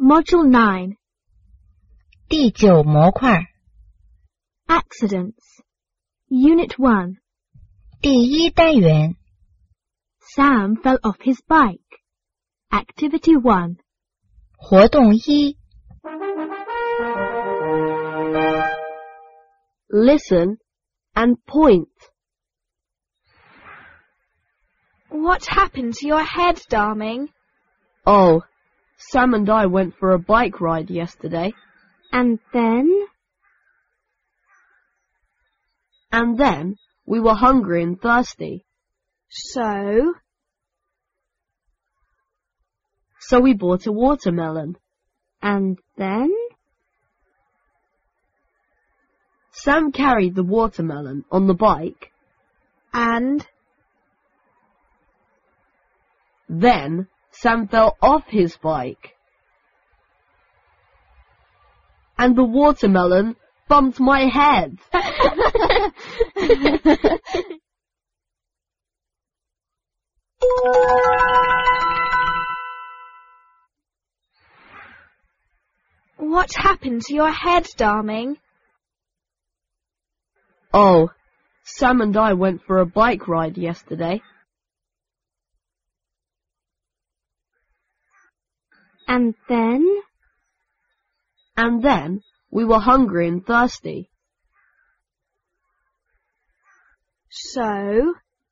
Module 9. 第9模块 Accidents. Unit 1. 第1单元 Sam fell off his bike. Activity 1. 活动1 Listen and point. What happened to your head, darling? Oh, Sam and I went for a bike ride yesterday. And then? And then we were hungry and thirsty. So we bought a watermelon. And then? Sam carried the watermelon on the bike. And Then Sam fell off his bike. And the watermelon bumped my head. what happened to your head, darling? Oh, Sam and I went for a bike ride yesterday. And then? And then we were hungry and thirsty. So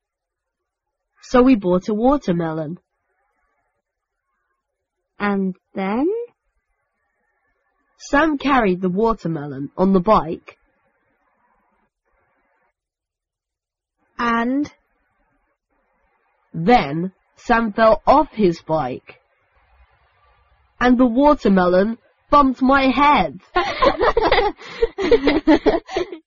we bought a watermelon. And then? Sam carried the watermelon on the bike. And Then Sam fell off his bike. And the watermelon bumped my head.